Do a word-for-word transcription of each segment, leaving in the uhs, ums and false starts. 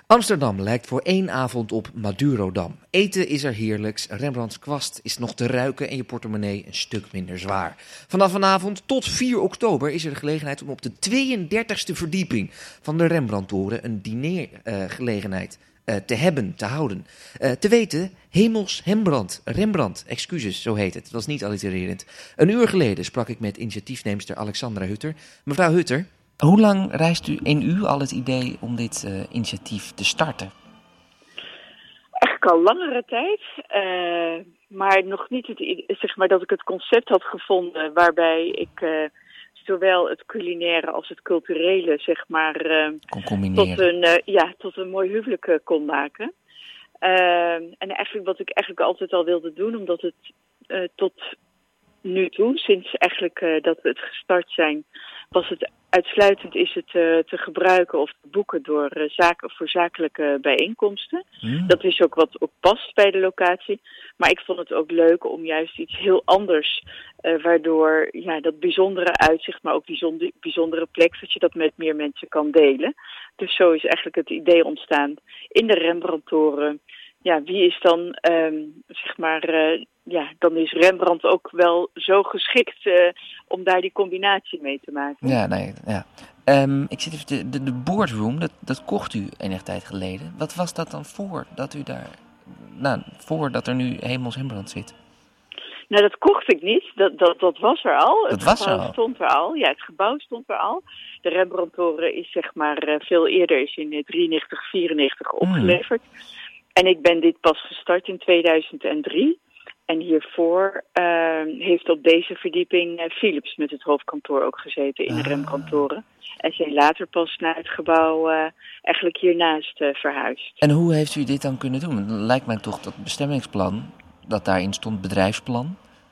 Amsterdam lijkt voor één avond op Madurodam. Eten is er heerlijks, Rembrandts kwast is nog te ruiken en je portemonnee een stuk minder zwaar. Vanaf vanavond tot vier oktober is er de gelegenheid om op de tweeëndertigste verdieping van de Rembrandttoren een dinergelegenheid uh, uh, te hebben, te houden. Uh, te weten, Hemels Hembrand, Rembrandt, excuses, zo heet het. Het was niet allitererend. Een uur geleden sprak ik met initiatiefneemster Alexandra Hutter. Mevrouw Hutter, hoe lang reist u in u al het idee om dit uh, initiatief te starten? Eigenlijk al langere tijd, uh, maar nog niet het, zeg maar, dat ik het concept had gevonden waarbij ik uh, zowel het culinaire als het culturele zeg maar, uh, kon combineren. Tot een, uh, ja, tot een mooi huwelijk uh, kon maken. Uh, en eigenlijk wat ik eigenlijk altijd al wilde doen, omdat het uh, tot nu toe, sinds eigenlijk uh, dat we het gestart zijn, was het uitsluitend is het uh, te gebruiken of te boeken door uh, zaken voor zakelijke bijeenkomsten. Mm. Dat is ook wat ook past bij de locatie. Maar ik vond het ook leuk om juist iets heel anders, uh, waardoor ja, dat bijzondere uitzicht, maar ook die bijzondere, bijzondere plek, dat je dat met meer mensen kan delen. Dus zo is eigenlijk het idee ontstaan in de Rembrandttoren. Ja, wie is dan, um, zeg maar, uh, ja, dan is Rembrandt ook wel zo geschikt uh, om daar die combinatie mee te maken. Ja, nee, ja. Um, ik zit even, de, de, de boardroom, dat, dat kocht u enige tijd geleden. Wat was dat dan voor dat u daar, nou, voordat er nu Hemels Hembrand zit? Nou, dat kocht ik niet. Dat, dat, dat was er al. Dat het was gebouw er al? stond er al. Ja, het gebouw stond er al. De Rembrandttoren is zeg maar uh, veel eerder, is in drieënnegentig, vierennegentig opgeleverd. Mm. En ik ben dit pas gestart in tweeduizend drie. En hiervoor uh, heeft op deze verdieping uh, Philips met het hoofdkantoor ook gezeten in de ah. Rembrandttoren. En zijn later pas naar het gebouw uh, eigenlijk hiernaast uh, verhuisd. En hoe heeft u dit dan kunnen doen? Het lijkt mij toch dat bestemmingsplan, dat daarin stond bedrijfsplan.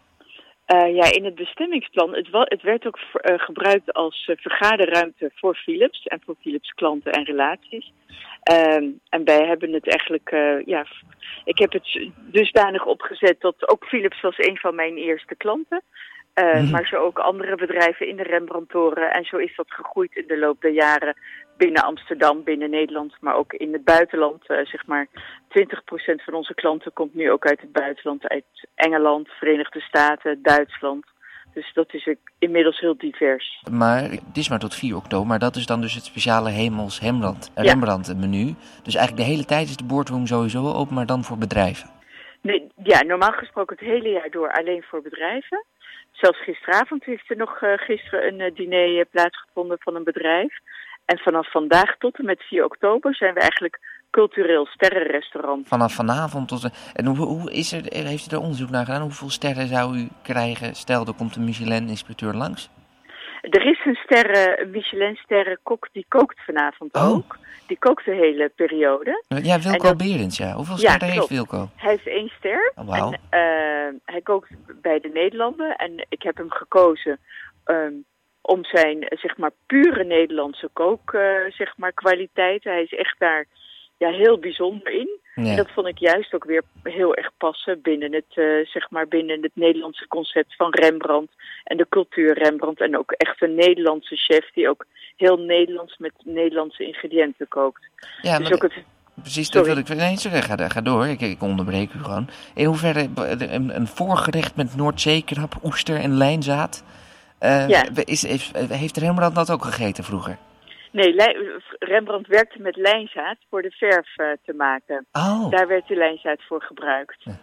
Uh, ja, in het bestemmingsplan, het, wa- het werd ook v- uh, gebruikt als uh, vergaderruimte voor Philips en voor Philips klanten en relaties. Um, en wij hebben het eigenlijk, uh, ja, ik heb het dusdanig opgezet dat ook Philips was een van mijn eerste klanten. Uh, mm-hmm. Maar zo ook andere bedrijven in de Rembrandttoren. En zo is dat gegroeid in de loop der jaren binnen Amsterdam, binnen Nederland, maar ook in het buitenland. Uh, zeg maar twintig procent van onze klanten komt nu ook uit het buitenland, uit Engeland, Verenigde Staten, Duitsland. Dus dat is inmiddels heel divers. Maar het is maar tot vier oktober, maar dat is dan dus het speciale Hemels Hembrand, ja. Rembrandt menu. Dus eigenlijk de hele tijd is de boardroom sowieso open, maar dan voor bedrijven? Nee, ja, normaal gesproken het hele jaar door alleen voor bedrijven. Zelfs gisteravond heeft er nog uh, gisteren een uh, diner uh, plaatsgevonden van een bedrijf. En vanaf vandaag tot en met vier oktober zijn we eigenlijk cultureel sterrenrestaurant. Vanaf vanavond tot... En hoe, hoe is er, heeft u er onderzoek naar gedaan? Hoeveel sterren zou u krijgen? Stel, er komt een Michelin-inspecteur langs. Er is een sterren, een Michelin-sterrenkok, die kookt vanavond oh. ook. Die kookt de hele periode. Ja, Wilco dat... Berends, ja. Hoeveel ja, sterren heeft Wilco? Hij heeft één ster. Oh, wow. En uh, hij kookt bij de Nederlanden. En ik heb hem gekozen um, om zijn, zeg maar, pure Nederlandse kook, uh, zeg maar, kwaliteiten. Hij is echt daar ja, heel bijzonder in. Ja. En dat vond ik juist ook weer heel erg passen binnen het, uh, zeg maar, binnen het Nederlandse concept van Rembrandt en de cultuur Rembrandt. En ook echt een Nederlandse chef die ook heel Nederlands met Nederlandse ingrediënten kookt. Ja, dus maar ook het... precies, dat wil ik... Nee, sorry, ga, ga door. Ik, ik onderbreek u gewoon. In hoeverre een, een voorgerecht met Noordzeekrab, oester en lijnzaad... Uh, ja. is, is, heeft Rembrandt dat ook gegeten vroeger? Nee, Rembrandt werkte met lijnzaad voor de verf uh, te maken. Oh. Daar werd de lijnzaad voor gebruikt. Ja.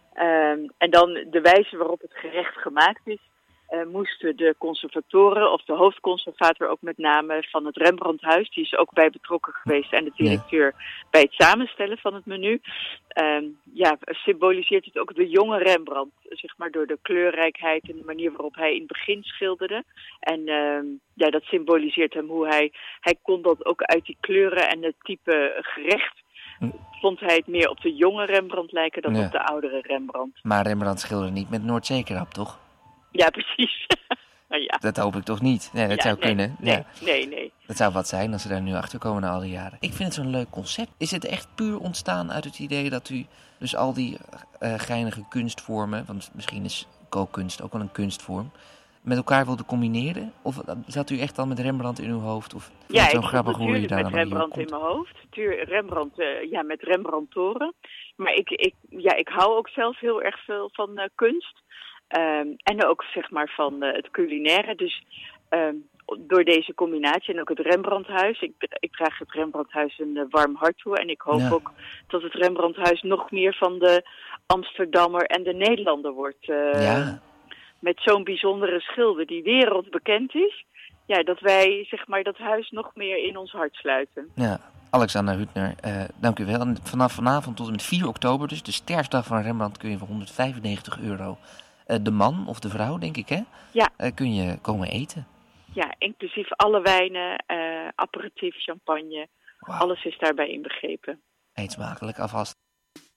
Um, en dan de wijze waarop het gerecht gemaakt is, uh, moesten de conservatoren of de hoofdconservator ook met name van het Rembrandthuis, die is ook bij betrokken geweest, en de directeur ja. bij het samenstellen van het menu. Um, ja, symboliseert het ook de jonge Rembrandt, zeg maar, door de kleurrijkheid en de manier waarop hij in het begin schilderde. En um, ja, dat symboliseert hem hoe hij, hij kon dat ook uit die kleuren en het type gerecht, hm. vond hij het meer op de jonge Rembrandt lijken dan ja. op de oudere Rembrandt. Maar Rembrandt schilderde niet met Noordzeekrab, toch? Ja, precies. Nou ja. Dat hoop ik toch niet. Nee, dat ja, zou nee, kunnen. Nee, ja. nee, nee. Dat zou wat zijn als ze daar nu achter komen na al die jaren. Ik vind het zo'n leuk concept. Is het echt puur ontstaan uit het idee dat u dus al die uh, geinige kunstvormen, want misschien is kookkunst ook wel een kunstvorm, met elkaar wilde combineren? Of zat u echt al met Rembrandt in uw hoofd? Of Ja, zo ik grappig zat hoe je natuurlijk daar met dan Rembrandt in komt? mijn hoofd. Tuur, Rembrandt, uh, ja, met Rembrandt-toren. Maar ik, ik, ja, ik hou ook zelf heel erg veel van uh, kunst. Um, en ook zeg maar van uh, het culinaire. Dus um, door deze combinatie en ook het Rembrandthuis. Ik, ik draag het Rembrandthuis een uh, warm hart toe. En ik hoop Ja. ook dat het Rembrandthuis nog meer van de Amsterdammer en de Nederlander wordt. Uh, Ja. Met zo'n bijzondere schilder die wereldbekend is. Ja, dat wij zeg maar dat huis nog meer in ons hart sluiten. Ja, Alexander Hüttner, uh, dank u wel. En vanaf vanavond tot en met vier oktober, dus de sterfdag van Rembrandt, kun je voor honderdvijfennegentig euro uh, de man of de vrouw, denk ik, hè? Ja. Uh, kun je komen eten. Ja, inclusief alle wijnen, uh, aperitief, champagne. Wow. Alles is daarbij inbegrepen. Eet smakelijk, alvast.